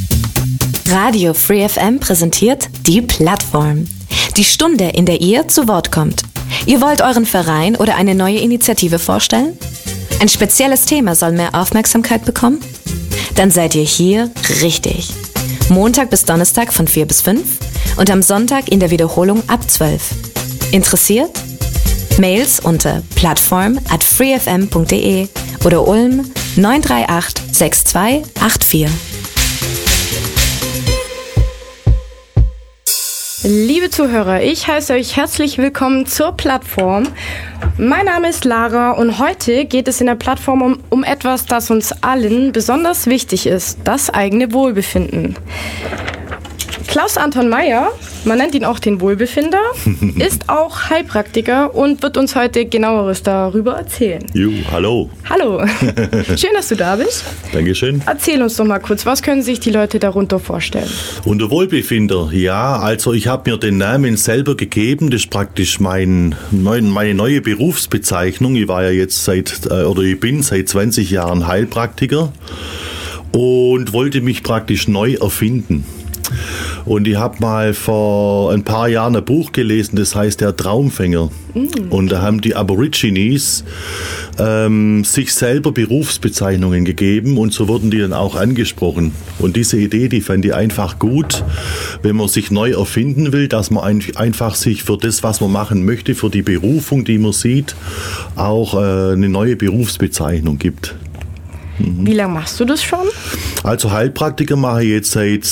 Radio Free FM präsentiert die Plattform. Die Stunde, in der ihr zu Wort kommt. Ihr wollt euren Verein oder eine neue Initiative vorstellen? Ein spezielles Thema soll mehr Aufmerksamkeit bekommen? Dann seid ihr hier richtig. Montag bis Donnerstag von 4 bis 5 und am Sonntag in der Wiederholung ab 12. Interessiert? Mails unter plattform@freefm.de oder Ulm 938 6284. Liebe Zuhörer, ich heiße euch herzlich willkommen zur Plattform. Mein Name ist Lara und heute geht es in der Plattform um etwas, das uns allen besonders wichtig ist, das eigene Wohlbefinden. Klaus Anton Meyer, man nennt ihn auch den Wohlbefinder, ist auch Heilpraktiker und wird uns heute Genaueres darüber erzählen. Hallo. Hallo, schön, dass du da bist. Dankeschön. Erzähl uns doch mal kurz, was können sich die Leute darunter vorstellen? Unter Wohlbefinder, ja, also ich habe mir den Namen selber gegeben, das ist praktisch meine neue Berufsbezeichnung. Ich war ja jetzt ich bin seit 20 Jahren Heilpraktiker und wollte mich praktisch neu erfinden. Und ich habe mal vor ein paar Jahren ein Buch gelesen, das heißt Der Traumfänger. Und da haben die Aborigines sich selber Berufsbezeichnungen gegeben und so wurden die dann auch angesprochen. Und diese Idee, die fand ich einfach gut, wenn man sich neu erfinden will, dass man einfach sich für das, was man machen möchte, für die Berufung, die man sieht, auch eine neue Berufsbezeichnung gibt. Wie lange machst du das schon? Also Heilpraktiker mache ich jetzt seit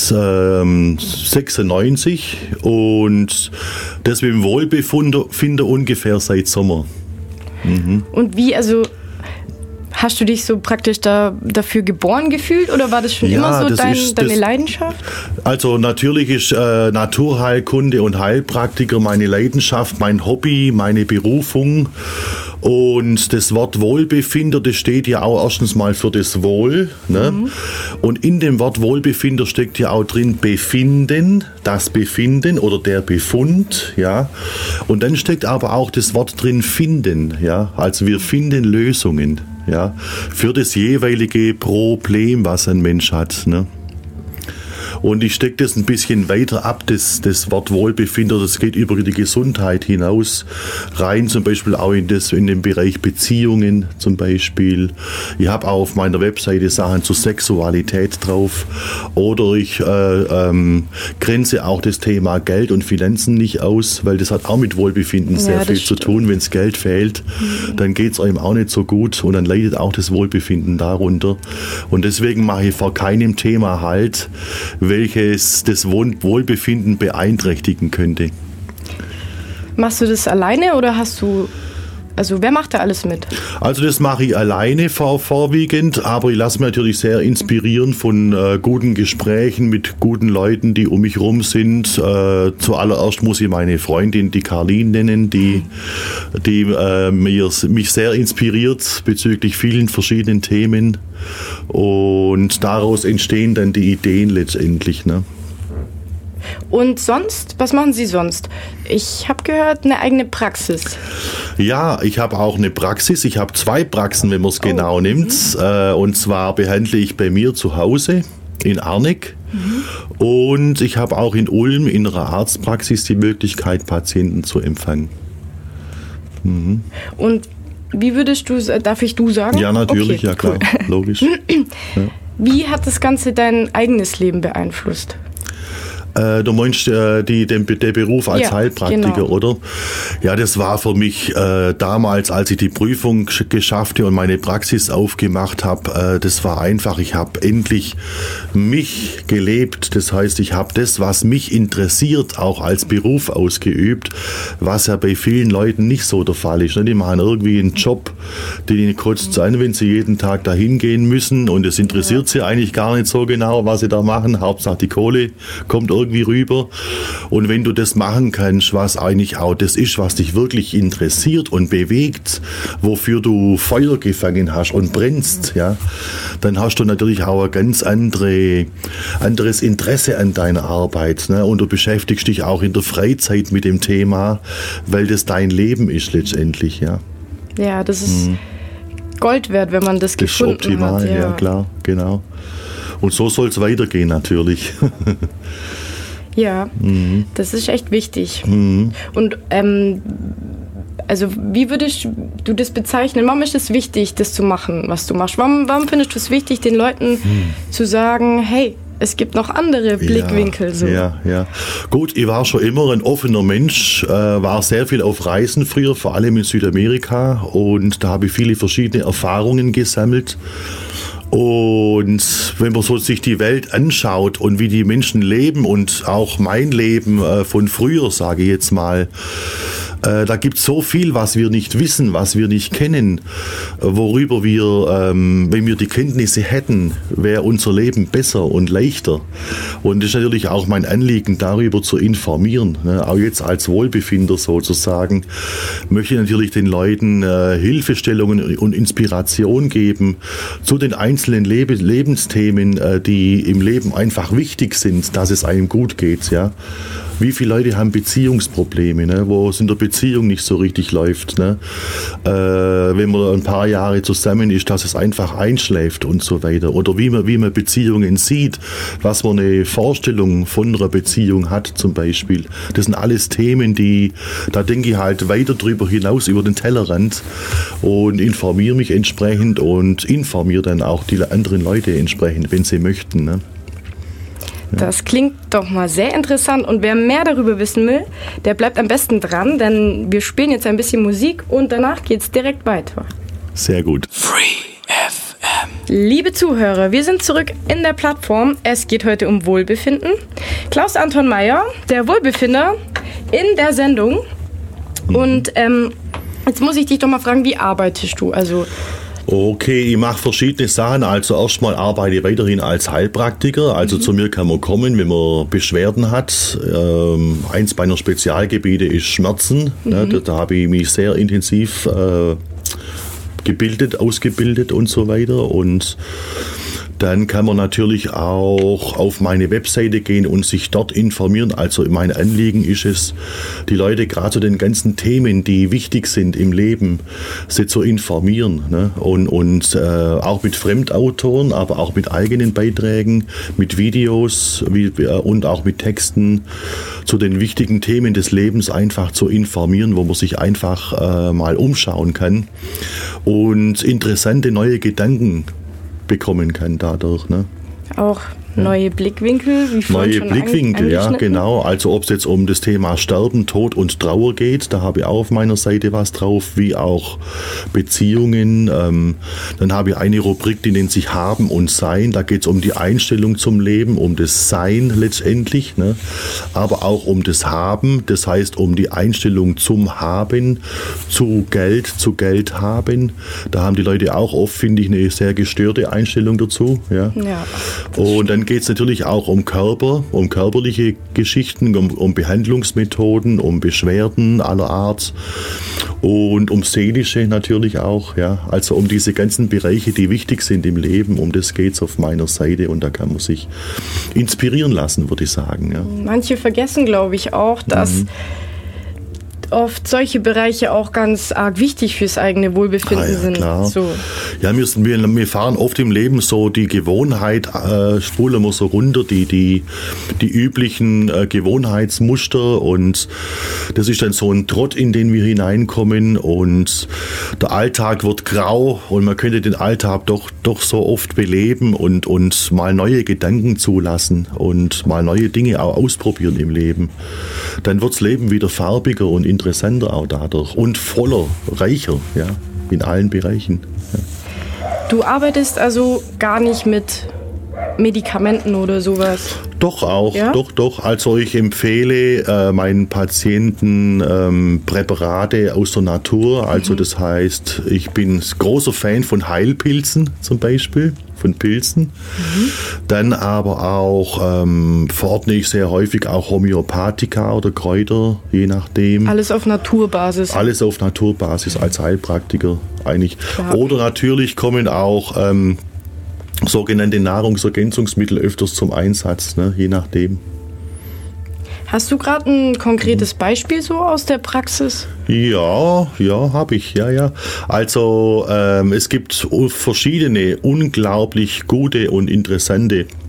96 und das mit dem Wohlbefinder ungefähr seit Sommer. Und wie, hast du dich so praktisch dafür geboren gefühlt oder war das schon immer so deine Leidenschaft? Also natürlich ist Naturheilkunde und Heilpraktiker meine Leidenschaft, mein Hobby, meine Berufung. Und das Wort Wohlbefinder, das steht ja auch erstens mal für das Wohl. Ne? Und in dem Wort Wohlbefinder steckt ja auch drin Befinden, das Befinden oder der Befund. Ja? Und dann steckt aber auch das Wort drin Finden. Ja? Also wir finden Lösungen, ja? Für das jeweilige Problem, was ein Mensch hat. Ne? Und ich stecke das ein bisschen weiter ab, das Wort Wohlbefinden, das geht über die Gesundheit hinaus, rein zum Beispiel auch in den Bereich Beziehungen zum Beispiel. Ich habe auch auf meiner Webseite Sachen zur Sexualität drauf oder ich grenze auch das Thema Geld und Finanzen nicht aus, weil das hat auch mit Wohlbefinden sehr viel zu tun. Wenn das Geld fehlt, dann geht es einem auch nicht so gut und dann leidet auch das Wohlbefinden darunter. Und deswegen mache ich vor keinem Thema Halt, welches das Wohlbefinden beeinträchtigen könnte. Machst du das alleine oder wer macht da alles mit? Also das mache ich alleine vorwiegend, aber ich lasse mich natürlich sehr inspirieren von guten Gesprächen mit guten Leuten, die um mich rum sind. Zuallererst muss ich meine Freundin, die Karlin, nennen, die mich sehr inspiriert bezüglich vielen verschiedenen Themen. Und daraus entstehen dann die Ideen letztendlich, ne? Und sonst, was machen Sie sonst? Ich habe gehört, eine eigene Praxis. Ja, ich habe auch eine Praxis. Ich habe 2 Praxen, wenn man es genau nimmt. Und zwar behandle ich bei mir zu Hause in Arneck. Und ich habe auch in Ulm in einer Arztpraxis die Möglichkeit, Patienten zu empfangen. Und wie darf ich du sagen? Ja, natürlich, okay, ja klar, cool. Logisch. Ja. Wie hat das Ganze dein eigenes Leben beeinflusst? Du meinst der Beruf als Heilpraktiker, genau. Oder? Ja, das war für mich damals, als ich die Prüfung geschafft habe und meine Praxis aufgemacht habe, das war einfach, ich habe endlich mich gelebt. Das heißt, ich habe das, was mich interessiert, auch als Beruf ausgeübt, was ja bei vielen Leuten nicht so der Fall ist. Die machen irgendwie einen Job, den kotzt an, wenn sie jeden Tag dahin gehen müssen und es interessiert sie eigentlich gar nicht so genau, was sie da machen. Hauptsache die Kohle kommt irgendwie rüber. Und wenn du das machen kannst, was eigentlich auch das ist, was dich wirklich interessiert und bewegt, wofür du Feuer gefangen hast und brennst, ja, dann hast du natürlich auch ein ganz anderes Interesse an deiner Arbeit, ne? Und du beschäftigst dich auch in der Freizeit mit dem Thema, weil das dein Leben ist letztendlich, ja. Ja, das ist Gold wert, wenn man das gefunden hat. Das ist optimal, ja klar, genau. Und so soll es weitergehen natürlich. Ja, das ist echt wichtig. Und also wie würdest du das bezeichnen? Warum ist es wichtig, das zu machen, was du machst? Warum findest du es wichtig, den Leuten zu sagen, hey, es gibt noch andere Blickwinkel? So. Ja. Gut, ich war schon immer ein offener Mensch, war sehr viel auf Reisen früher, vor allem in Südamerika, und da habe ich viele verschiedene Erfahrungen gesammelt. Und wenn man so sich die Welt anschaut und wie die Menschen leben und auch mein Leben von früher, sage ich jetzt mal, da gibt es so viel, was wir nicht wissen, was wir nicht kennen, worüber wir, wenn wir die Kenntnisse hätten, wäre unser Leben besser und leichter. Und das ist natürlich auch mein Anliegen, darüber zu informieren. Ne? Auch jetzt als Wohlbefinder sozusagen möchte ich natürlich den Leuten Hilfestellungen und Inspiration geben zu den einzelnen Lebensthemen, die im Leben einfach wichtig sind, dass es einem gut geht. Ja? Wie viele Leute haben Beziehungsprobleme, ne? Wo es in der Beziehung nicht so richtig läuft. Ne? Wenn man ein paar Jahre zusammen ist, dass es einfach einschläft und so weiter. Oder wie man Beziehungen sieht, was man eine Vorstellung von einer Beziehung hat zum Beispiel. Das sind alles Themen, da denke ich halt weiter drüber hinaus, über den Tellerrand, und informiere mich entsprechend und informiere dann auch die anderen Leute entsprechend, wenn sie möchten. Ne? Das klingt doch mal sehr interessant, und wer mehr darüber wissen will, der bleibt am besten dran, denn wir spielen jetzt ein bisschen Musik und danach geht's direkt weiter. Sehr gut. Free FM. Liebe Zuhörer, wir sind zurück in der Plattform. Es geht heute um Wohlbefinden. Klaus Anton Meyer, der Wohlbefinder in der Sendung. Und jetzt muss ich dich doch mal fragen, wie arbeitest du? Also Okay, ich mache verschiedene Sachen. Also erstmal arbeite ich weiterhin als Heilpraktiker. Also zu mir kann man kommen, wenn man Beschwerden hat. Eins meiner Spezialgebiete ist Schmerzen. Ne, da habe ich mich sehr intensiv ausgebildet und so weiter. Und dann kann man natürlich auch auf meine Webseite gehen und sich dort informieren. Also mein Anliegen ist es, die Leute gerade zu den ganzen Themen, die wichtig sind im Leben, sie zu informieren. Ne? Und auch mit Fremdautoren, aber auch mit eigenen Beiträgen, mit Videos und auch mit Texten zu den wichtigen Themen des Lebens einfach zu informieren, wo man sich einfach mal umschauen kann und interessante neue Gedanken bekommen kann dadurch. Ne? Auch neue Blickwinkel, wie vorhin schon Blickwinkel, ja, genau. Also ob es jetzt um das Thema Sterben, Tod und Trauer geht, da habe ich auch auf meiner Seite was drauf, wie auch Beziehungen. Dann habe ich eine Rubrik, die nennt sich Haben und Sein. Da geht es um die Einstellung zum Leben, um das Sein letztendlich, ne? Aber auch um das Haben, das heißt um die Einstellung zum Haben, zu Geld haben. Da haben die Leute auch oft, finde ich, eine sehr gestörte Einstellung dazu. Ja. Und dann geht es natürlich auch um Körper, um körperliche Geschichten, um Behandlungsmethoden, um Beschwerden aller Art und um seelische natürlich auch. Ja. Also um diese ganzen Bereiche, die wichtig sind im Leben, um das geht es auf meiner Seite, und da kann man sich inspirieren lassen, würde ich sagen. Ja. Manche vergessen, glaube ich, auch, dass oft solche Bereiche auch ganz arg wichtig fürs eigene Wohlbefinden sind. Klar. So. Ja, wir fahren oft im Leben so die Gewohnheit, spulen wir so runter, die üblichen Gewohnheitsmuster, und das ist dann so ein Trott, in den wir hineinkommen, und der Alltag wird grau, und man könnte den Alltag doch so oft beleben und mal neue Gedanken zulassen und mal neue Dinge auch ausprobieren im Leben. Dann wird das Leben wieder farbiger und interessanter auch dadurch und voller, reicher, ja, in allen Bereichen. Ja. Du arbeitest also gar nicht mit Medikamenten oder sowas? Doch auch, ja? doch. Also ich empfehle meinen Patienten Präparate aus der Natur. Also das heißt, ich bin großer Fan von Heilpilzen zum Beispiel, von Pilzen. Dann aber auch verordne ich sehr häufig auch Homöopathika oder Kräuter, je nachdem. Alles auf Naturbasis? Alles auf Naturbasis als Heilpraktiker eigentlich. Klar. Oder natürlich kommen auch sogenannte Nahrungsergänzungsmittel öfters zum Einsatz, ne, je nachdem. Hast du gerade ein konkretes Beispiel so aus der Praxis? Ja, habe ich, ja. Also es gibt verschiedene unglaublich gute und interessante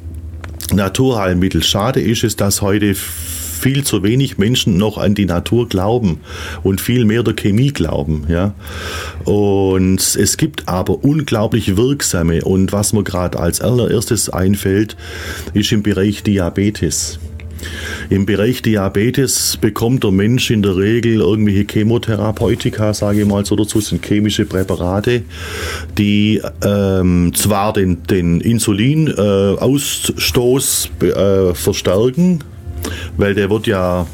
Naturheilmittel. Schade ist es, dass heute viel zu wenig Menschen noch an die Natur glauben und viel mehr der Chemie glauben. Ja? Und es gibt aber unglaublich wirksame, und was mir gerade als allererstes einfällt, ist im Bereich Diabetes. Im Bereich Diabetes bekommt der Mensch in der Regel irgendwelche Chemotherapeutika, sage ich mal so dazu, sind chemische Präparate, die zwar den Insulinausstoß verstärken, weil der ist ja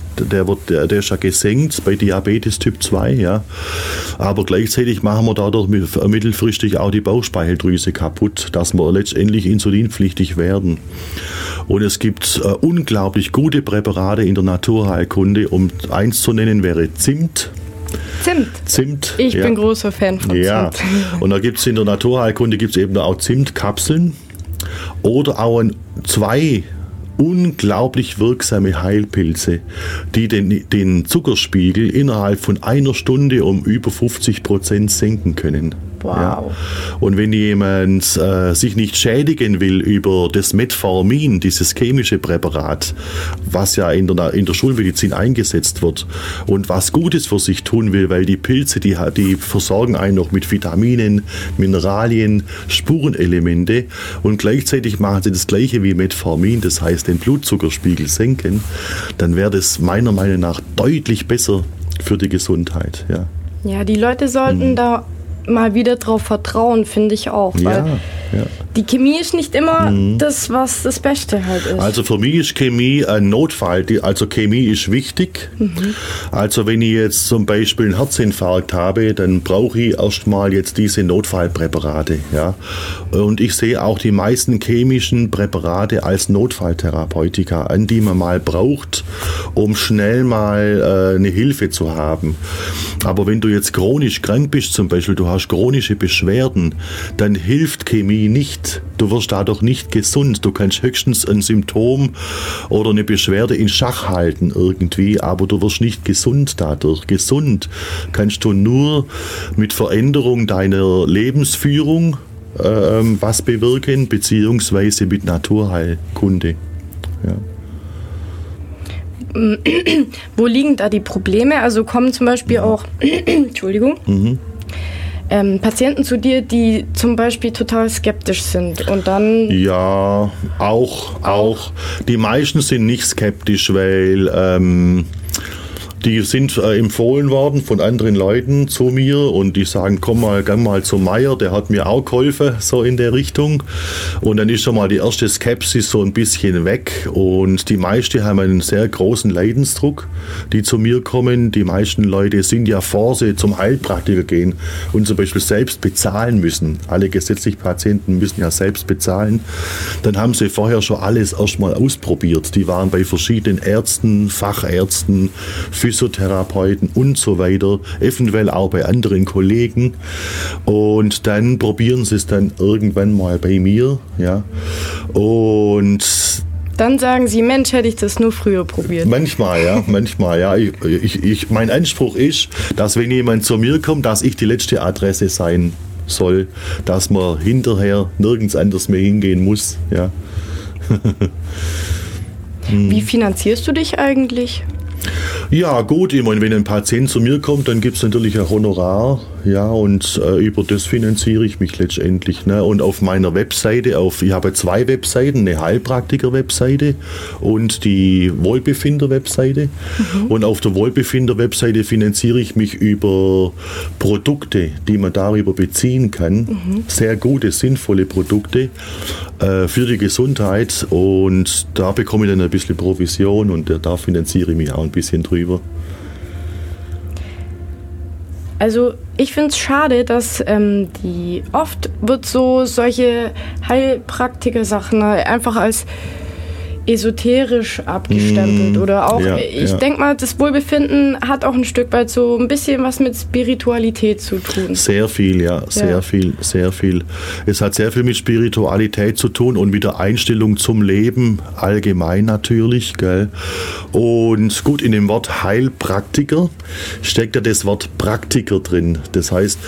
gesenkt bei Diabetes Typ 2, ja. Aber gleichzeitig machen wir dadurch mittelfristig auch die Bauchspeicheldrüse kaputt, dass wir letztendlich insulinpflichtig werden. Und es gibt unglaublich gute Präparate in der Naturheilkunde, um eins zu nennen wäre Zimt. Zimt. Ich bin großer Fan von ja. Zimt. Und da gibt es in der Naturheilkunde eben auch Zimtkapseln oder auch zwei unglaublich wirksame Heilpilze, die den Zuckerspiegel innerhalb von einer Stunde um über 50% senken können. Wow. Ja. Und wenn jemand sich nicht schädigen will über das Metformin, dieses chemische Präparat, was ja in der Schulmedizin eingesetzt wird und was Gutes für sich tun will, weil die Pilze, die versorgen einen noch mit Vitaminen, Mineralien, Spurenelemente, und gleichzeitig machen sie das Gleiche wie Metformin, das heißt den Blutzuckerspiegel senken, dann wäre das meiner Meinung nach deutlich besser für die Gesundheit. Ja, ja, die Leute sollten da mal wieder drauf vertrauen, finde ich auch. Weil die Chemie ist nicht immer das, was das Beste halt ist. Also für mich ist Chemie ein Notfall. Also Chemie ist wichtig. Also wenn ich jetzt zum Beispiel einen Herzinfarkt habe, dann brauche ich erstmal jetzt diese Notfallpräparate. Ja? Und ich sehe auch die meisten chemischen Präparate als Notfalltherapeutika an, die man mal braucht, um schnell mal eine Hilfe zu haben. Aber wenn du jetzt chronisch krank bist, zum Beispiel, du hast chronische Beschwerden, dann hilft Chemie nicht. Du wirst dadurch nicht gesund. Du kannst höchstens ein Symptom oder eine Beschwerde in Schach halten irgendwie, aber du wirst nicht gesund dadurch. Gesund kannst du nur mit Veränderung deiner Lebensführung was bewirken, beziehungsweise mit Naturheilkunde. Ja. Wo liegen da die Probleme? Also kommen zum Beispiel auch Patienten zu dir, die zum Beispiel total skeptisch sind und dann... Ja, auch. Die meisten sind nicht skeptisch, weil die sind empfohlen worden von anderen Leuten zu mir und die sagen, gang mal zum Meier, der hat mir auch geholfen, so in der Richtung. Und dann ist schon mal die erste Skepsis so ein bisschen weg und die meisten haben einen sehr großen Leidensdruck, die zu mir kommen. Die meisten Leute sind ja vor, sie zum Heilpraktiker gehen und zum Beispiel selbst bezahlen müssen. Alle gesetzlichen Patienten müssen ja selbst bezahlen. Dann haben sie vorher schon alles erstmal ausprobiert. Die waren bei verschiedenen Ärzten, Fachärzten, Physiotherapeuten und so weiter, eventuell auch bei anderen Kollegen, und dann probieren sie es dann irgendwann mal bei mir, ja, und dann sagen sie, Mensch, hätte ich das nur früher probiert. Manchmal, ja. Mein Anspruch ist, dass wenn jemand zu mir kommt, dass ich die letzte Adresse sein soll, dass man hinterher nirgends anders mehr hingehen muss, ja. Wie finanzierst du dich eigentlich? Ja, gut, ich meine, wenn ein Patient zu mir kommt, dann gibt es natürlich ein Honorar, ja, und über das finanziere ich mich letztendlich. Ne? Und auf meiner Webseite, ich habe 2 Webseiten, eine Heilpraktiker-Webseite und die Wohlbefinder-Webseite. Und auf der Wohlbefinder-Webseite finanziere ich mich über Produkte, die man darüber beziehen kann. Sehr gute, sinnvolle Produkte für die Gesundheit, und da bekomme ich dann ein bisschen Provision und da finanziere ich mich auch ein bisschen drüber. Also ich finde es schade, dass oft wird solche Heilpraktiker-Sachen einfach als esoterisch abgestempelt oder auch, ich denke mal, das Wohlbefinden hat auch ein Stück weit so ein bisschen was mit Spiritualität zu tun. Sehr viel, sehr viel. Es hat sehr viel mit Spiritualität zu tun und mit der Einstellung zum Leben allgemein natürlich, gell? Und gut, in dem Wort Heilpraktiker steckt ja das Wort Praktiker drin. Das heißt,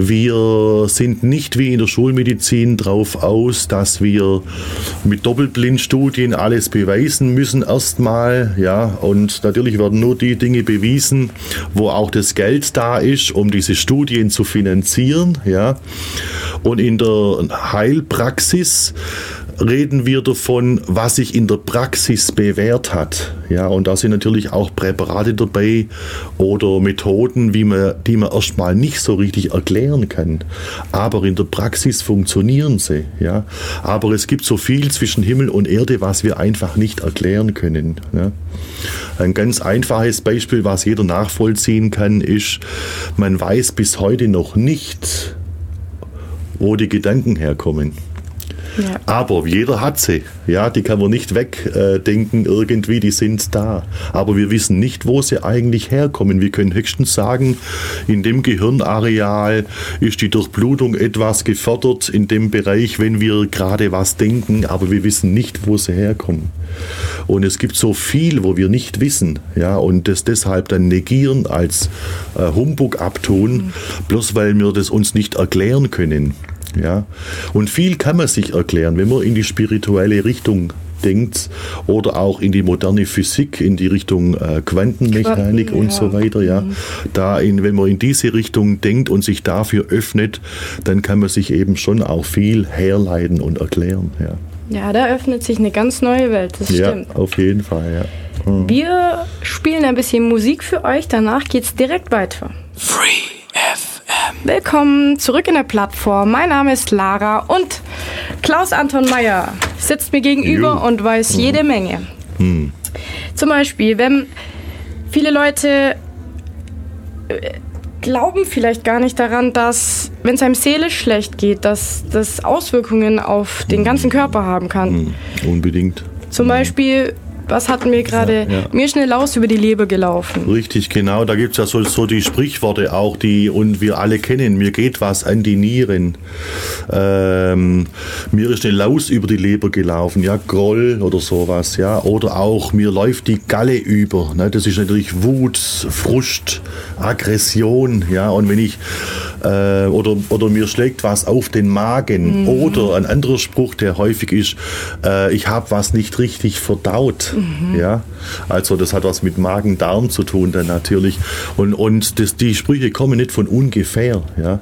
wir sind nicht wie in der Schulmedizin drauf aus, dass wir mit Doppelblindstudien alles beweisen müssen erstmal, ja, und natürlich werden nur die Dinge bewiesen, wo auch das Geld da ist, um diese Studien zu finanzieren, ja. Und in der Heilpraxis reden wir davon, was sich in der Praxis bewährt hat. Ja, und da sind natürlich auch Präparate dabei oder Methoden, die man erstmal nicht so richtig erklären kann. Aber in der Praxis funktionieren sie. Ja. Aber es gibt so viel zwischen Himmel und Erde, was wir einfach nicht erklären können. Ja. Ein ganz einfaches Beispiel, was jeder nachvollziehen kann, ist, man weiß bis heute noch nicht, wo die Gedanken herkommen. Ja. Aber jeder hat sie. Ja, die kann man nicht wegdenken irgendwie, die sind da. Aber wir wissen nicht, wo sie eigentlich herkommen. Wir können höchstens sagen, in dem Gehirnareal ist die Durchblutung etwas gefördert, in dem Bereich, wenn wir gerade was denken, aber wir wissen nicht, wo sie herkommen. Und es gibt so viel, wo wir nicht wissen, ja, und das deshalb dann negieren, als Humbug abtun, bloß weil wir das uns nicht erklären können. Ja, und viel kann man sich erklären, wenn man in die spirituelle Richtung denkt oder auch in die moderne Physik, in die Richtung Quantenmechanik und so weiter. Ja. Wenn man in diese Richtung denkt und sich dafür öffnet, dann kann man sich eben schon auch viel herleiten und erklären. Ja, ja, da öffnet sich eine ganz neue Welt, das stimmt. Ja, auf jeden Fall. Ja. Wir spielen ein bisschen Musik für euch, danach geht's direkt weiter. Free FM. Willkommen zurück in der Plattform. Mein Name ist Lara und Klaus Anton Meyer sitzt mir gegenüber und weiß jede Menge. Zum Beispiel, wenn viele Leute glauben vielleicht gar nicht daran, dass, wenn es einem seelisch schlecht geht, dass das Auswirkungen auf den ganzen Körper haben kann. Unbedingt. Zum Beispiel, was hatten wir gerade? Ja. Mir ist eine Laus über die Leber gelaufen. Richtig, genau. Da gibt es ja so die Sprichworte auch, und wir alle kennen. Mir geht was an die Nieren. Mir ist eine Laus über die Leber gelaufen. Ja, Groll oder sowas. Ja, oder auch mir läuft die Galle über. Ne? Das ist natürlich Wut, Frust, Aggression. Ja, und wenn ich oder mir schlägt was auf den Magen. Oder ein anderer Spruch, der häufig ist, ich habe was nicht richtig verdaut. Ja, also das hat was mit Magen-Darm zu tun dann natürlich. Und die Sprüche kommen nicht von ungefähr. Ja.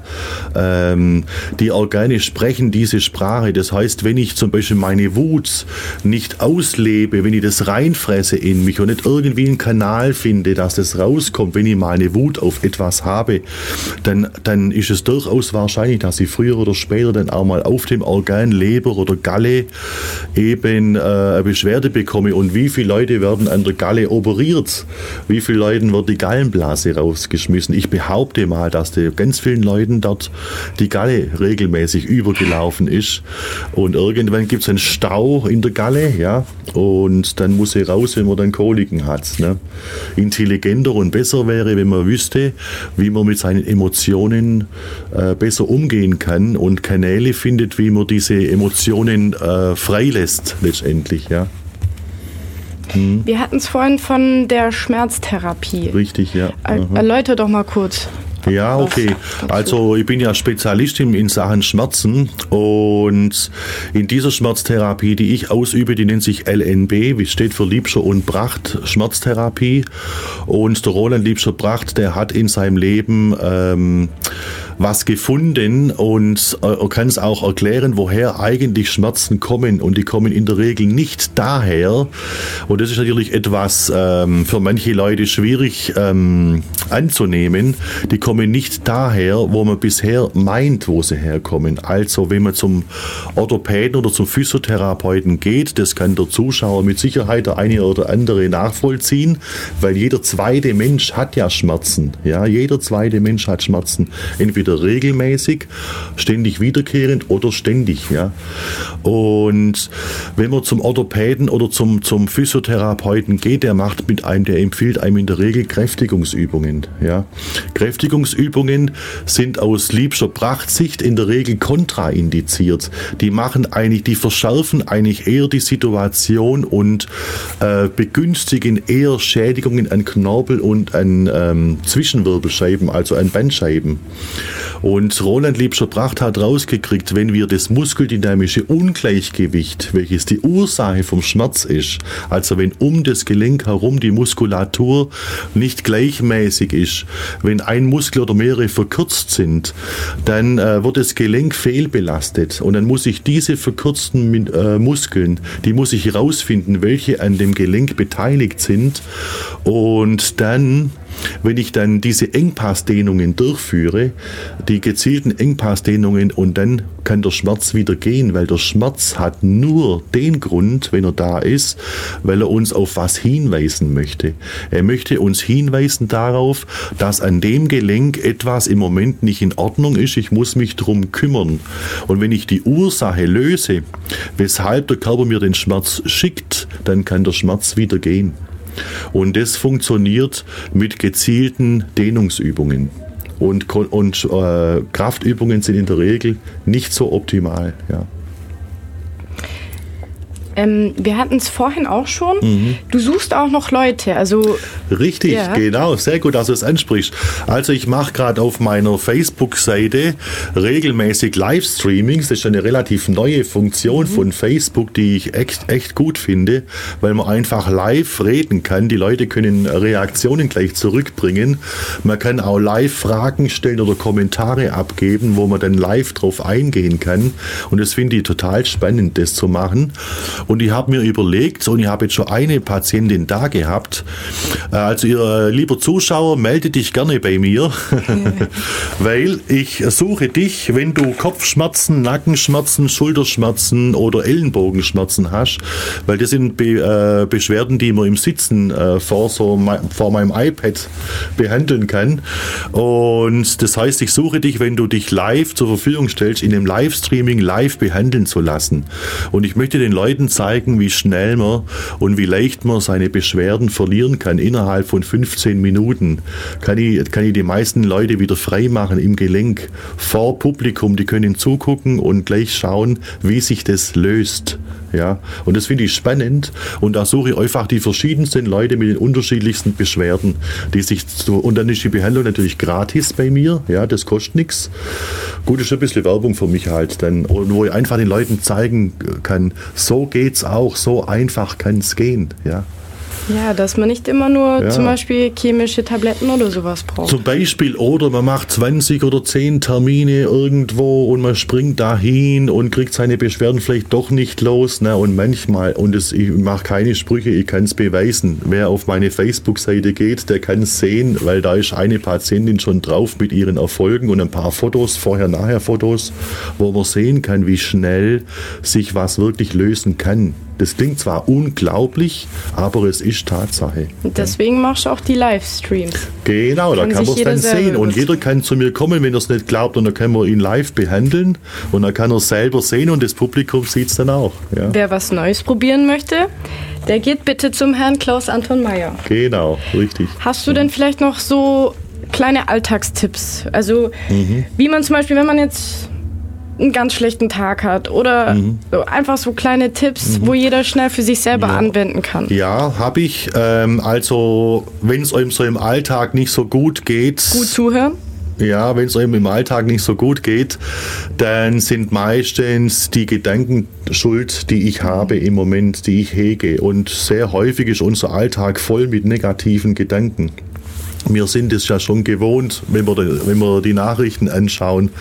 Die Organe sprechen diese Sprache. Das heißt, wenn ich zum Beispiel meine Wut nicht auslebe, wenn ich das reinfresse in mich und nicht irgendwie einen Kanal finde, dass das rauskommt, wenn ich meine Wut auf etwas habe, dann ist es durchaus wahrscheinlich, dass ich früher oder später dann auch mal auf dem Organ Leber oder Galle eben eine Beschwerde bekomme. Und wie viele Leute werden an der Galle operiert? Wie viele Leuten wird die Gallenblase rausgeschmissen? Ich behaupte mal, dass ganz vielen Leuten dort die Galle regelmäßig übergelaufen ist. Und irgendwann gibt es einen Stau in der Galle, ja, und dann muss sie raus, wenn man dann Koliken hat. Ne? Intelligenter und besser wäre, wenn man wüsste, wie man mit seinen Emotionen besser umgehen kann und Kanäle findet, wie man diese Emotionen freilässt letztendlich, ja. Wir hatten es vorhin von der Schmerztherapie. Richtig, ja. Erläuter doch mal kurz. Ja, okay. Also ich bin ja Spezialist in Sachen Schmerzen und in dieser Schmerztherapie, die ich ausübe, die nennt sich LNB, wie steht für Liebscher und Bracht Schmerztherapie. Und der Roland Liebscher-Bracht, der hat in seinem Leben was gefunden und kann es auch erklären, woher eigentlich Schmerzen kommen. Und die kommen in der Regel nicht daher. Und das ist natürlich etwas für manche Leute schwierig anzunehmen. Die kommen nicht daher, wo man bisher meint, wo sie herkommen. Also wenn man zum Orthopäden oder zum Physiotherapeuten geht, das kann der Zuschauer mit Sicherheit der eine oder andere nachvollziehen, weil jeder zweite Mensch hat ja Schmerzen. Ja, jeder zweite Mensch hat Schmerzen. Entweder entweder regelmäßig, ständig wiederkehrend oder ständig. Ja. Und wenn man zum Orthopäden oder zum Physiotherapeuten geht, der empfiehlt einem in der Regel Kräftigungsübungen. Ja. Kräftigungsübungen sind aus liebscher Prachtsicht in der Regel kontraindiziert. Die verschärfen eigentlich eher die Situation und begünstigen eher Schädigungen an Knorpel und an Zwischenwirbelscheiben, also an Bandscheiben. Und Roland Liebscher-Bracht hat rausgekriegt, wenn wir das muskeldynamische Ungleichgewicht, welches die Ursache vom Schmerz ist, also wenn um das Gelenk herum die Muskulatur nicht gleichmäßig ist, wenn ein Muskel oder mehrere verkürzt sind, dann wird das Gelenk fehlbelastet und dann muss ich diese verkürzten Muskeln, die muss ich herausfinden, welche an dem Gelenk beteiligt sind, und dann, wenn ich dann diese Engpassdehnungen durchführe, die gezielten Engpassdehnungen, und dann kann der Schmerz wieder gehen, weil der Schmerz hat nur den Grund, wenn er da ist, weil er uns auf was hinweisen möchte. Er möchte uns hinweisen darauf, dass an dem Gelenk etwas im Moment nicht in Ordnung ist, ich muss mich drum kümmern. Und wenn ich die Ursache löse, weshalb der Körper mir den Schmerz schickt, dann kann der Schmerz wieder gehen. Und das funktioniert mit gezielten Dehnungsübungen. Und Kraftübungen sind in der Regel nicht so optimal. Ja. Wir hatten es vorhin auch schon. Du suchst auch noch Leute, also... Richtig, ja. Genau, sehr gut, dass du es ansprichst. Also ich mache gerade auf meiner Facebook-Seite regelmäßig Livestreamings. Das ist eine relativ neue Funktion von Facebook, die ich echt gut finde, weil man einfach live reden kann. Die Leute können Reaktionen gleich zurückbringen. Man kann auch live Fragen stellen oder Kommentare abgeben, wo man dann live drauf eingehen kann. Und das finde ich total spannend, das zu machen. Und ich habe mir überlegt, und ich habe jetzt schon eine Patientin da gehabt, also ihr lieber Zuschauer, melde dich gerne bei mir, weil ich suche dich, wenn du Kopfschmerzen, Nackenschmerzen, Schulterschmerzen oder Ellenbogenschmerzen hast, weil das sind Beschwerden, die man im Sitzen vor meinem iPad behandeln kann. Und das heißt, ich suche dich, wenn du dich live zur Verfügung stellst, in dem Livestreaming live behandeln zu lassen. Und ich möchte den Leuten zeigen, wie schnell man und wie leicht man seine Beschwerden verlieren kann. Innerhalb von 15 Minuten kann ich die meisten Leute wieder frei machen im Gelenk vor Publikum. Die können zugucken und gleich schauen, wie sich das löst. Ja, und das finde ich spannend, und da suche ich einfach die verschiedensten Leute mit den unterschiedlichsten Beschwerden, und dann ist die Behandlung natürlich gratis bei mir, ja, das kostet nichts. Gut, ist ein bisschen Werbung für mich halt, dann, wo ich einfach den Leuten zeigen kann, so geht's auch, so einfach kann es gehen, ja. Ja, dass man nicht immer nur zum Beispiel chemische Tabletten oder sowas braucht. Zum Beispiel, oder man macht 20 oder 10 Termine irgendwo und man springt dahin und kriegt seine Beschwerden vielleicht doch nicht los. Ne? Und manchmal, ich mache keine Sprüche, ich kann es beweisen. Wer auf meine Facebook-Seite geht, der kann es sehen, weil da ist eine Patientin schon drauf mit ihren Erfolgen und ein paar Fotos, Vorher-Nachher-Fotos, wo man sehen kann, wie schnell sich was wirklich lösen kann. Das klingt zwar unglaublich, aber es ist Tatsache. Deswegen machst du auch die Livestreams. Genau, da kann man es dann sehen. Und jeder kann zu mir kommen, wenn er es nicht glaubt, und dann können wir ihn live behandeln und dann kann er selber sehen und das Publikum sieht es dann auch. Ja. Wer was Neues probieren möchte, der geht bitte zum Herrn Klaus Anton Meyer. Genau, richtig. Hast du denn vielleicht noch so kleine Alltagstipps? Also wie man zum Beispiel, wenn man jetzt einen ganz schlechten Tag hat oder so, einfach so kleine Tipps, wo jeder schnell für sich selber anwenden kann. Ja, habe ich. Also wenn es einem so im Alltag nicht so gut geht. Gut zuhören. Ja, wenn es einem im Alltag nicht so gut geht, dann sind meistens die Gedanken schuld, die ich habe im Moment, die ich hege. Und sehr häufig ist unser Alltag voll mit negativen Gedanken. Wir sind es ja schon gewohnt, wenn wir die Nachrichten anschauen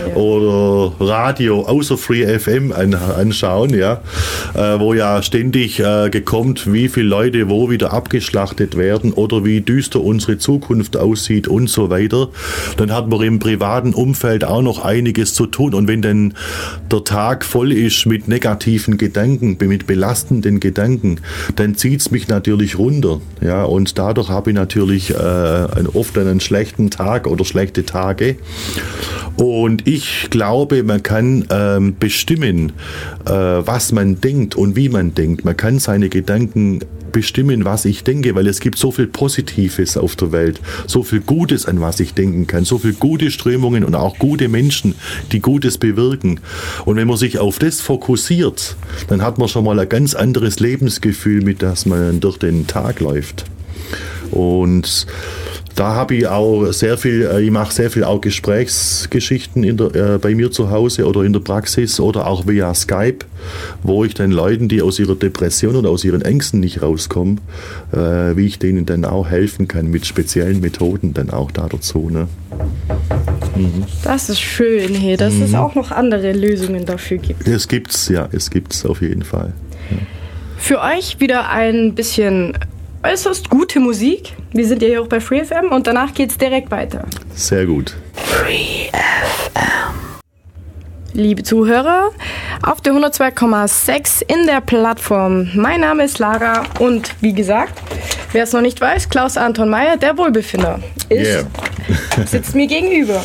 oder Radio außer Free FM anschauen, ja, wo ja ständig kommt, wie viele Leute wo wieder abgeschlachtet werden oder wie düster unsere Zukunft aussieht und so weiter. Dann hat man im privaten Umfeld auch noch einiges zu tun. Und wenn dann der Tag voll ist mit negativen Gedanken, mit belastenden Gedanken, dann zieht es mich natürlich runter. Ja, und dadurch habe ich natürlich oft einen schlechten Tag oder schlechte Tage. Und ich glaube, man kann bestimmen, was man denkt und wie man denkt. Man kann seine Gedanken bestimmen, was ich denke, weil es gibt so viel Positives auf der Welt, so viel Gutes, an was ich denken kann, so viel gute Strömungen und auch gute Menschen, die Gutes bewirken. Und wenn man sich auf das fokussiert, dann hat man schon mal ein ganz anderes Lebensgefühl, mit das man durch den Tag läuft. Und da habe ich auch ich mache sehr viel auch Gesprächsgeschichten bei mir zu Hause oder in der Praxis oder auch via Skype, wo ich dann Leuten, die aus ihrer Depression oder aus ihren Ängsten nicht rauskommen, wie ich denen dann auch helfen kann mit speziellen Methoden dann auch da dazu. Ne? Das ist schön hier, dass es auch noch andere Lösungen dafür gibt. Es gibt's auf jeden Fall. Ja. Für euch wieder ein bisschen äußerst gute Musik. Wir sind ja hier auch bei Free FM und danach geht's direkt weiter. Sehr gut. Free FM. Liebe Zuhörer, auf der 102,6 in der Plattform. Mein Name ist Lara und wie gesagt, wer es noch nicht weiß, Klaus Anton Meyer, der Wohlbefinder, sitzt mir gegenüber.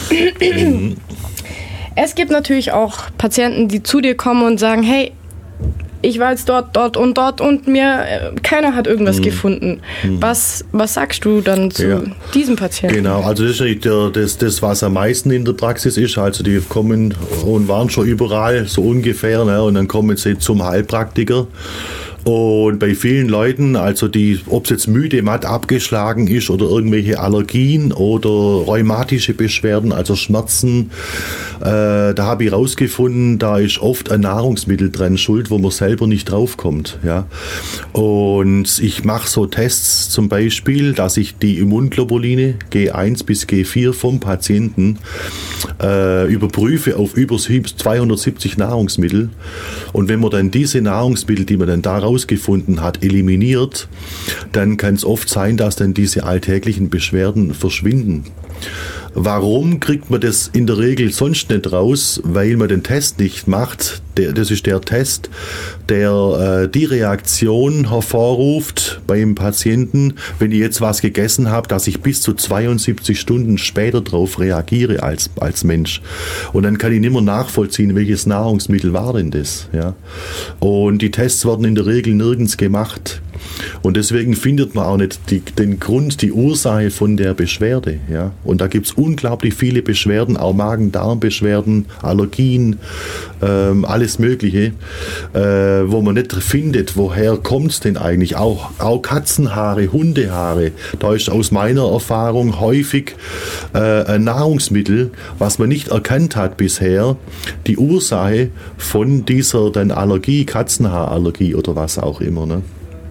Es gibt natürlich auch Patienten, die zu dir kommen und sagen, hey, ich war jetzt dort und mir keiner hat irgendwas gefunden. Was sagst du dann zu diesem Patienten? Genau, also das ist das, was am meisten in der Praxis ist. Also die kommen und waren schon überall, so ungefähr, ne? Und dann kommen sie zum Heilpraktiker. Und bei vielen Leuten, also ob es jetzt müde, matt, abgeschlagen ist oder irgendwelche Allergien oder rheumatische Beschwerden, also Schmerzen, da habe ich rausgefunden, da ist oft ein Nahrungsmittel dran schuld, wo man selber nicht draufkommt. Ja. Und ich mache so Tests zum Beispiel, dass ich die Immunglobuline G1 bis G4 vom Patienten überprüfe auf über 270 Nahrungsmittel. Und wenn man dann diese Nahrungsmittel, die man dann da rausgefunden hat, eliminiert, dann kann es oft sein, dass dann diese alltäglichen Beschwerden verschwinden. Warum kriegt man das in der Regel sonst nicht raus? Weil man den Test nicht macht. Das ist der Test, der die Reaktion hervorruft beim Patienten, wenn ich jetzt was gegessen habe, dass ich bis zu 72 Stunden später darauf reagiere als Mensch. Und dann kann ich nicht mehr nachvollziehen, welches Nahrungsmittel war denn das. Ja? Und die Tests werden in der Regel nirgends gemacht. Und deswegen findet man auch nicht den Grund, die Ursache von der Beschwerde. Ja? Und da gibt es unglaublich viele Beschwerden, auch Magen-Darm-Beschwerden, Allergien, alles Mögliche, wo man nicht findet, woher kommt es denn eigentlich. Auch Katzenhaare, Hundehaare, da ist aus meiner Erfahrung häufig ein Nahrungsmittel, was man nicht erkannt hat bisher, die Ursache von dieser dann Allergie, Katzenhaarallergie oder was auch immer. Ne?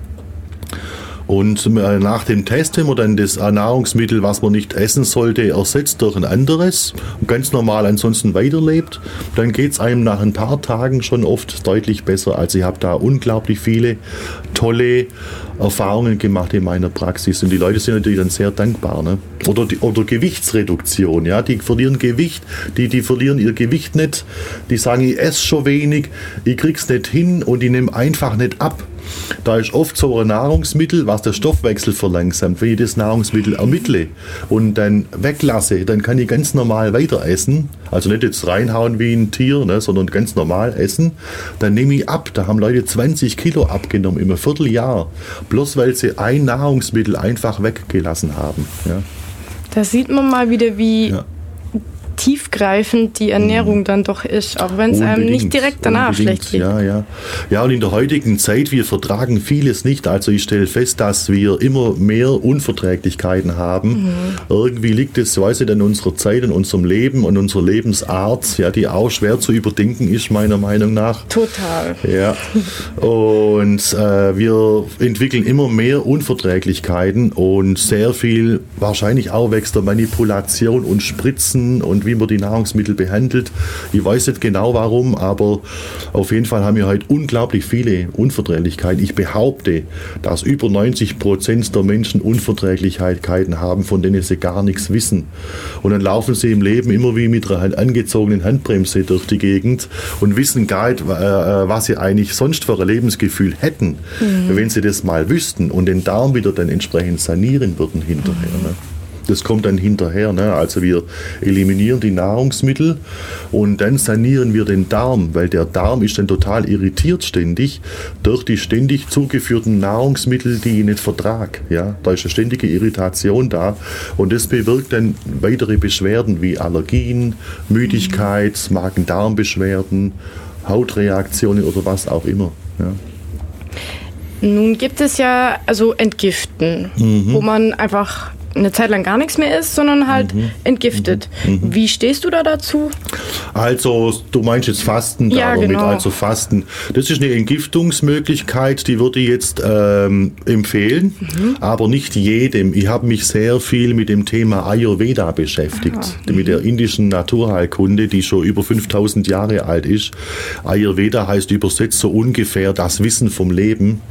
Und nach dem Test, wenn man dann das Nahrungsmittel, was man nicht essen sollte, ersetzt durch ein anderes und ganz normal ansonsten weiterlebt, dann geht es einem nach ein paar Tagen schon oft deutlich besser. Also ich habe da unglaublich viele tolle Erfahrungen gemacht in meiner Praxis und die Leute sind natürlich dann sehr dankbar. Ne? Oder Gewichtsreduktion, ja, die verlieren Gewicht, die verlieren ihr Gewicht nicht, die sagen, ich esse schon wenig, ich krieg's nicht hin und ich nehme einfach nicht ab. Da ist oft so ein Nahrungsmittel, was der Stoffwechsel verlangsamt. Wenn ich das Nahrungsmittel ermittle und dann weglasse, dann kann ich ganz normal weiter essen. Also nicht jetzt reinhauen wie ein Tier, ne, sondern ganz normal essen. Dann nehme ich ab. Da haben Leute 20 Kilo abgenommen im Vierteljahr. Bloß weil sie ein Nahrungsmittel einfach weggelassen haben. Ja. Da sieht man mal wieder, wie tiefgreifend die Ernährung dann doch ist, auch wenn es einem nicht direkt danach schlecht geht. Ja, und in der heutigen Zeit, wir vertragen vieles nicht. Also ich stelle fest, dass wir immer mehr Unverträglichkeiten haben. Irgendwie liegt es, weiß ich, an unserer Zeit, in unserem Leben und unserer Lebensart, ja, die auch schwer zu überdenken ist, meiner Meinung nach. Total. Ja. Und wir entwickeln immer mehr Unverträglichkeiten und sehr viel, wahrscheinlich auch wächst der Manipulation und Spritzen und wie man die Nahrungsmittel behandelt. Ich weiß nicht genau warum, aber auf jeden Fall haben wir heute unglaublich viele Unverträglichkeiten. Ich behaupte, dass über 90% der Menschen Unverträglichkeiten haben, von denen sie gar nichts wissen. Und dann laufen sie im Leben immer wie mit einer angezogenen Handbremse durch die Gegend und wissen gar nicht, was sie eigentlich sonst für ein Lebensgefühl hätten, wenn sie das mal wüssten und den Darm wieder dann entsprechend sanieren würden hinterher. Ne? Das kommt dann hinterher. Ne? Also wir eliminieren die Nahrungsmittel und dann sanieren wir den Darm, weil der Darm ist dann total irritiert ständig durch die ständig zugeführten Nahrungsmittel, die ich nicht vertrage. Ja? Da ist eine ständige Irritation da und das bewirkt dann weitere Beschwerden wie Allergien, Müdigkeit, Magen-Darm-Beschwerden, Hautreaktionen oder was auch immer. Ja. Nun gibt es ja also Entgiften, wo man einfach eine Zeit lang gar nichts mehr isst, sondern halt entgiftet. Wie stehst du da dazu? Also, du meinst jetzt Fasten ja, damit, genau. also Fasten. Das ist eine Entgiftungsmöglichkeit, die würde ich jetzt empfehlen, aber nicht jedem. Ich habe mich sehr viel mit dem Thema Ayurveda beschäftigt, mit der indischen Naturheilkunde, die schon über 5000 Jahre alt ist. Ayurveda heißt übersetzt so ungefähr das Wissen vom Leben.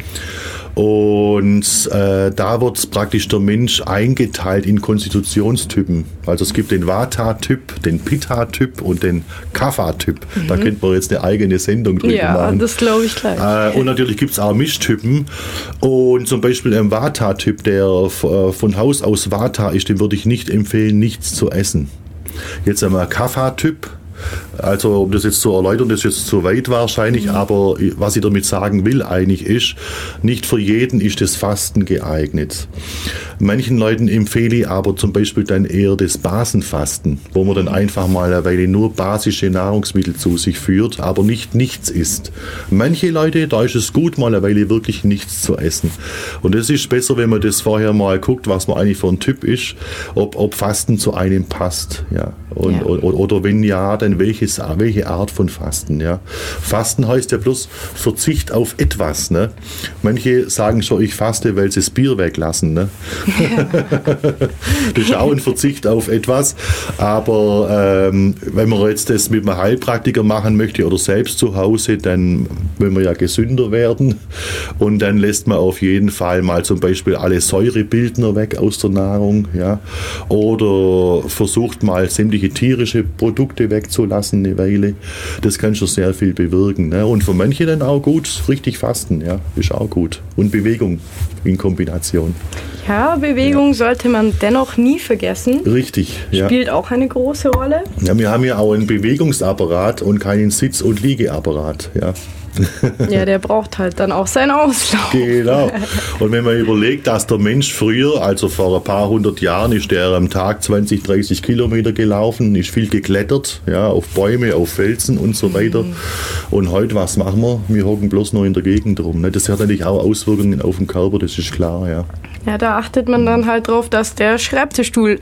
Und da wird praktisch der Mensch eingeteilt in Konstitutionstypen. Also es gibt den Vata-Typ, den Pitta-Typ und den Kapha-Typ. Da könnte man jetzt eine eigene Sendung drüber machen. Ja, das glaube ich gleich. Und natürlich gibt es auch Mischtypen. Und zum Beispiel im Vata-Typ, der von Haus aus Vata ist, dem würde ich nicht empfehlen, nichts zu essen. Jetzt einmal Kapha-Typ. Also um das jetzt zu erläutern, das ist jetzt zu weit wahrscheinlich, aber was ich damit sagen will eigentlich ist, nicht für jeden ist das Fasten geeignet. Manchen Leuten empfehle ich aber zum Beispiel dann eher das Basenfasten, wo man dann einfach mal eine Weile nur basische Nahrungsmittel zu sich führt, aber nicht nichts isst. Manche Leute, da ist es gut, mal eine Weile wirklich nichts zu essen. Und es ist besser, wenn man das vorher mal guckt, was man eigentlich für ein Typ ist, ob Fasten zu einem passt. Ja. Oder wenn ja, dann welche Art von Fasten. Ja. Fasten heißt ja bloß Verzicht auf etwas. Ne? Manche sagen schon, ich faste, weil sie das Bier weglassen. Ne? Das ist auch ein Verzicht auf etwas. Aber wenn man jetzt das mit einem Heilpraktiker machen möchte oder selbst zu Hause, dann will man ja gesünder werden. Und dann lässt man auf jeden Fall mal zum Beispiel alle Säurebildner weg aus der Nahrung. Ja? Oder versucht mal sämtliche tierische Produkte wegzulassen eine Weile. Das kann schon sehr viel bewirken. Ne? Und für manche dann auch gut, richtig fasten, ja, ist auch gut. Und Bewegung in Kombination. Ja, Bewegung sollte man dennoch nie vergessen. Richtig, ja. Spielt auch eine große Rolle. Ja, wir haben ja auch einen Bewegungsapparat und keinen Sitz- und Liegeapparat, ja. Ja, der braucht halt dann auch seinen Auslauf. Genau. Und wenn man überlegt, dass der Mensch früher, also vor ein paar hundert Jahren, ist der am Tag 20, 30 Kilometer gelaufen, ist viel geklettert, ja, auf Bäume, auf Felsen und so weiter. Und heute, was machen wir? Wir hocken bloß noch in der Gegend rum. Ne? Das hat natürlich auch Auswirkungen auf den Körper, das ist klar, ja. Ja, da achtet man dann halt drauf, dass der Schreibtischstuhl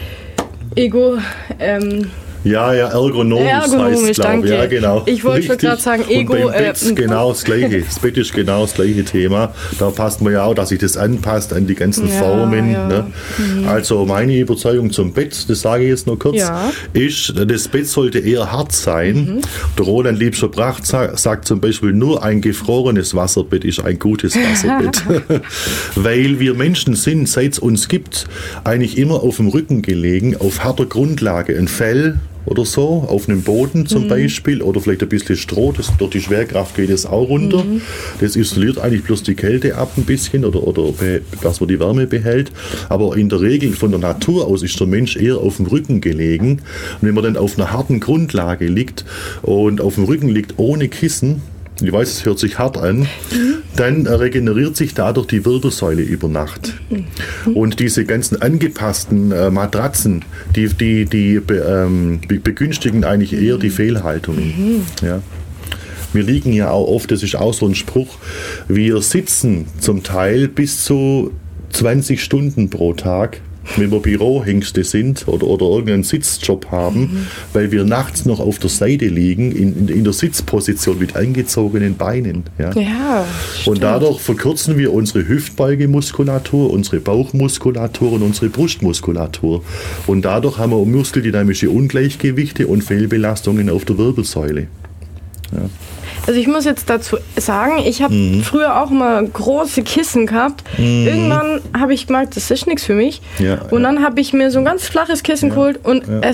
Ja, ergonomisch heißt, glaube ich. Ja, genau. Ich wollte schon gerade sagen, Ego. Und beim Bett genau das Gleiche. Das Bett ist genau das gleiche Thema. Da passt man ja auch, dass sich das anpasst an die ganzen Formen. Ja. Ne? Also meine Überzeugung zum Bett, das sage ich jetzt nur kurz, ist, das Bett sollte eher hart sein. Der Roland Liebscher-Bracht sagt zum Beispiel, nur ein gefrorenes Wasserbett ist ein gutes Wasserbett. Weil wir Menschen sind, seit es uns gibt, eigentlich immer auf dem Rücken gelegen, auf harter Grundlage. Ein Fell oder so, auf einem Boden zum Beispiel, oder vielleicht ein bisschen Stroh, durch die Schwerkraft geht es auch runter. Das isoliert eigentlich bloß die Kälte ab ein bisschen, oder dass man die Wärme behält. Aber in der Regel von der Natur aus ist der Mensch eher auf dem Rücken gelegen. Und wenn man dann auf einer harten Grundlage liegt und auf dem Rücken liegt ohne Kissen, ich weiß, es hört sich hart an, dann regeneriert sich dadurch die Wirbelsäule über Nacht. Und diese ganzen angepassten Matratzen, die begünstigen eigentlich eher die Fehlhaltungen. Ja. Wir liegen ja auch oft, das ist auch so ein Spruch, wir sitzen zum Teil bis zu 20 Stunden pro Tag, wenn wir Bürohengste sind oder irgendeinen Sitzjob haben, weil wir nachts noch auf der Seite liegen, in der Sitzposition mit angezogenen Beinen. Ja. Und dadurch verkürzen wir unsere Hüftbeugemuskulatur, unsere Bauchmuskulatur und unsere Brustmuskulatur. Und dadurch haben wir muskeldynamische Ungleichgewichte und Fehlbelastungen auf der Wirbelsäule. Ja. Also ich muss jetzt dazu sagen, ich habe früher auch immer große Kissen gehabt. Irgendwann habe ich gemerkt, das ist nichts für mich. Ja, und dann habe ich mir so ein ganz flaches Kissen geholt und es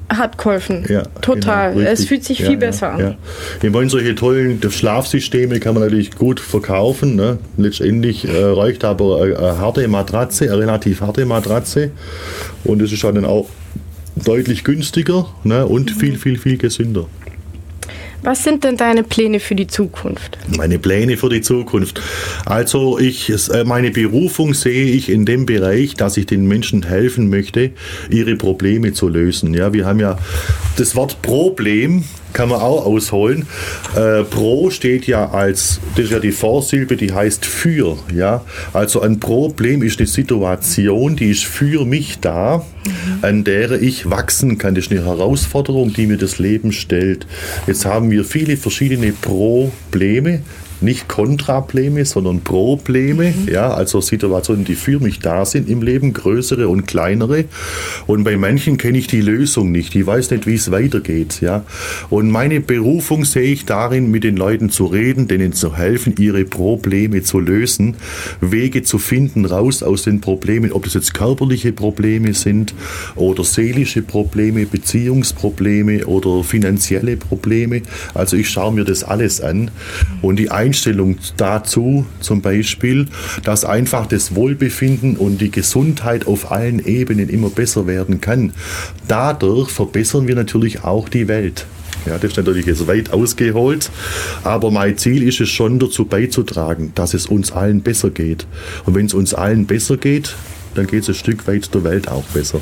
Hat geholfen. Ja, total. Genau, es fühlt sich viel besser an. Ja. Ich meine, solche tollen Schlafsysteme kann man natürlich gut verkaufen. Ne? Letztendlich reicht aber eine harte Matratze, eine relativ harte Matratze. Und es ist dann auch deutlich günstiger, ne? Und viel gesünder. Was sind denn deine Pläne für die Zukunft? Meine Pläne für die Zukunft. Also meine Berufung sehe ich in dem Bereich, dass ich den Menschen helfen möchte, ihre Probleme zu lösen. Ja, wir haben ja das Wort Problem, kann man auch ausholen. Pro steht ja das ist ja die Vorsilbe, die heißt für. Ja? Also ein Problem ist eine Situation, die ist für mich da, an der ich wachsen kann. Das ist eine Herausforderung, die mir das Leben stellt. Jetzt haben wir viele verschiedene Probleme. Nicht Kontraprobleme, sondern Probleme, ja, also Situationen, die für mich da sind im Leben, größere und kleinere. Und bei manchen kenne ich die Lösung nicht. Ich weiß nicht, wie es weitergeht, ja. Und meine Berufung sehe ich darin, mit den Leuten zu reden, denen zu helfen, ihre Probleme zu lösen, Wege zu finden, raus aus den Problemen, ob das jetzt körperliche Probleme sind oder seelische Probleme, Beziehungsprobleme oder finanzielle Probleme. Also ich schaue mir das alles an und die Einstellung dazu zum Beispiel, dass einfach das Wohlbefinden und die Gesundheit auf allen Ebenen immer besser werden kann. Dadurch verbessern wir natürlich auch die Welt. Ja, das ist natürlich jetzt weit ausgeholt, aber mein Ziel ist es schon, dazu beizutragen, dass es uns allen besser geht. Und wenn es uns allen besser geht, dann geht es ein Stück weit der Welt auch besser.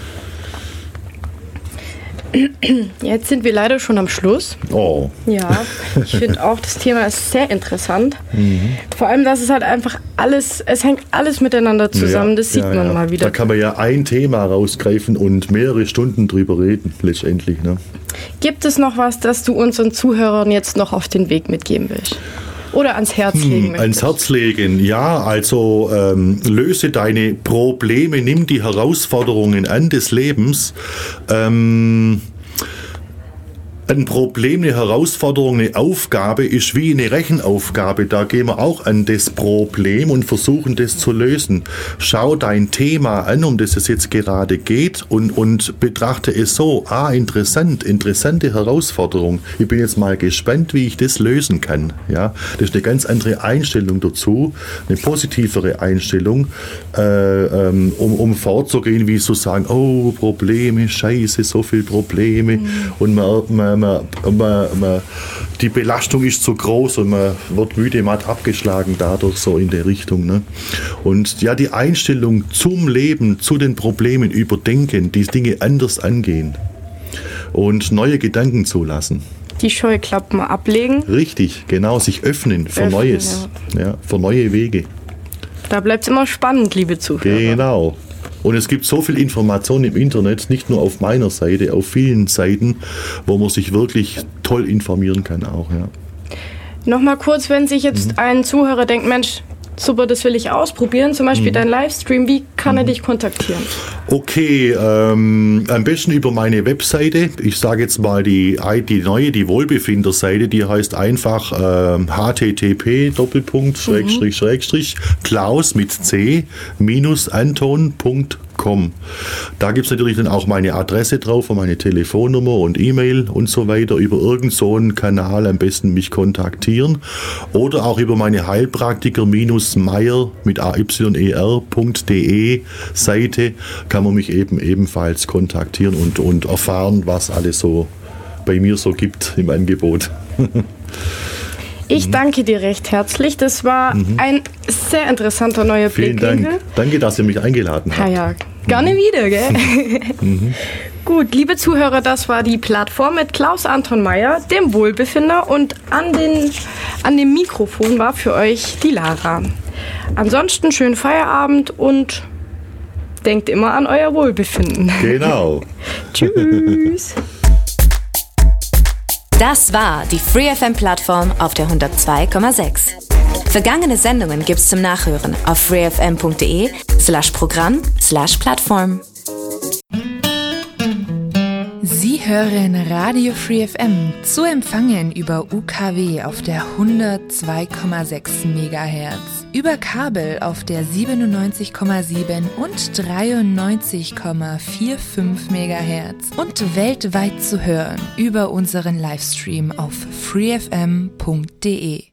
Jetzt sind wir leider schon am Schluss. Oh. Ja, ich finde auch, das Thema ist sehr interessant. Vor allem, dass es halt einfach es hängt alles miteinander zusammen, Ja, das sieht man mal wieder. Da kann man ja ein Thema rausgreifen und mehrere Stunden drüber reden, letztendlich. Ne? Gibt es noch was, das du unseren Zuhörern jetzt noch auf den Weg mitgeben willst? Oder ans Herz legen möchtest? Ans Herz legen, ja, also löse deine Probleme, nimm die Herausforderungen an des Lebens. Ein Problem, eine Herausforderung, eine Aufgabe ist wie eine Rechenaufgabe. Da gehen wir auch an das Problem und versuchen, das zu lösen. Schau dein Thema an, um das es jetzt gerade geht und betrachte es so. Interessante Herausforderung. Ich bin jetzt mal gespannt, wie ich das lösen kann. Ja, das ist eine ganz andere Einstellung dazu, eine positivere Einstellung, um vorzugehen, wie zu sagen, oh, Probleme, Scheiße, so viele Probleme und die Belastung ist zu groß und man wird müde, matt abgeschlagen dadurch, so in der Richtung. Ne? Und ja, die Einstellung zum Leben, zu den Problemen überdenken, die Dinge anders angehen und neue Gedanken zulassen. Die Scheuklappen ablegen. Richtig, genau, sich öffnen für Neues, ja, für neue Wege. Da bleibt es immer spannend, liebe Zuhörer. Genau. Und es gibt so viel Information im Internet, nicht nur auf meiner Seite, auf vielen Seiten, wo man sich wirklich toll informieren kann auch. Ja. Nochmal kurz, wenn sich jetzt ein Zuhörer denkt, Mensch, super, das will ich ausprobieren, zum Beispiel dein Livestream, wie kann er dich kontaktieren? Okay, am besten über meine Webseite. Ich sage jetzt mal die neue, die Wohlbefinder-Seite, die heißt einfach http://Klaus mit C -Anton.com. Da gibt es natürlich dann auch meine Adresse drauf und meine Telefonnummer und E-Mail und so weiter. Über irgend so einen Kanal am besten mich kontaktieren. Oder auch über meine Heilpraktiker-Meier mit AYER.de Seite kann man mich ebenfalls kontaktieren und erfahren, was alles so bei mir so gibt im Angebot. Ich danke dir recht herzlich. Das war ein sehr interessanter neuer Blickwinkel. Vielen Dank. Danke, dass ihr mich eingeladen habt. Ja, gerne wieder, gell? Gut, liebe Zuhörer, das war die Plattform mit Klaus Anton Meier, dem Wohlbefinder, und an dem Mikrofon war für euch die Lara. Ansonsten schönen Feierabend und denkt immer an euer Wohlbefinden. Genau. Tschüss. Das war die FreeFM-Plattform auf der 102,6. Vergangene Sendungen gibt's zum Nachhören auf freefm.de/Programm/Plattform. Sie hören Radio Free FM, zu empfangen über UKW auf der 102,6 MHz. über Kabel auf der 97,7 und 93,45 MHz und weltweit zu hören über unseren Livestream auf freefm.de.